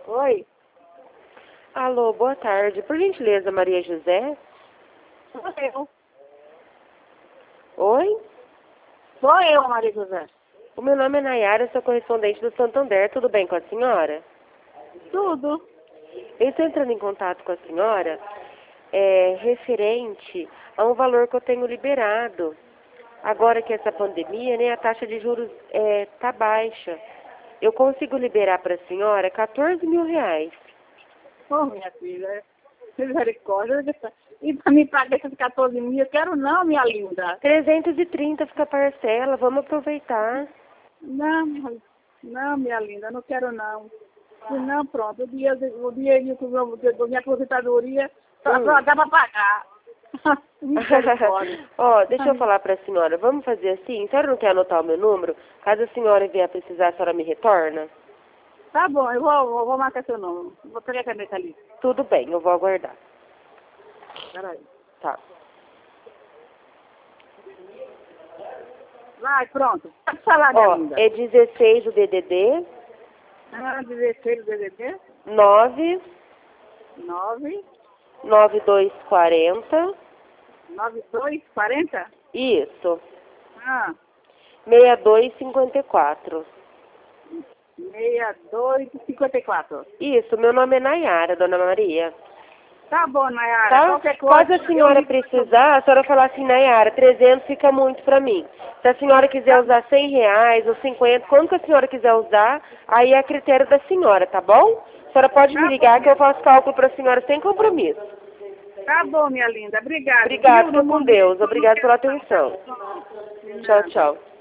Oi, Alô, boa tarde. Por gentileza, Maria José? sou eu. Oi? Sou eu, Maria José. O meu nome é Nayara, sou correspondente do Santander. Tudo bem com a senhora? Tudo. Eu estou entrando em contato com a senhora referente a um valor que eu tenho liberado. Agora que essa pandemia, né, a taxa de juros tá baixa. Eu consigo liberar para a senhora 14 mil reais. Ô, minha filha, misericórdia. E para me pagar esses 14 mil, eu quero não, minha linda. 330 fica a parcela, vamos aproveitar. Não, minha linda, não quero não. Se não, pronto, o dinheirinho da minha aposentadoria só dá para pagar. Misericórdia. Ó, deixa eu falar para a senhora, vamos fazer assim? A senhora não quer anotar o meu número? Caso a senhora vier precisar, a senhora me retorna? Tá bom, eu vou marcar seu nome. Vou pegar a caneta ali. Tudo bem, eu vou aguardar. Peraí. Tá. Vai, pronto. Pode falar, minha Ó, linda. é 16 o DDD, 16 DDD 9 9 9240, 9240 isso, Ah, 6254. 6254. Isso, meu nome é Nayara, dona Maria. Tá bom, Nayara. Tá? Qualquer coisa. Caso a senhora precisar, a senhora falar assim, Nayara, 300 fica muito pra mim. Se a senhora quiser usar 100 reais ou 50, quando que a senhora quiser usar, aí é a critério da senhora, tá bom? A senhora pode me ligar que eu faço cálculo pra senhora sem compromisso. Tá bom, minha linda. Obrigada. Obrigada, fica com Deus. Obrigada pela atenção. Tchau, tchau.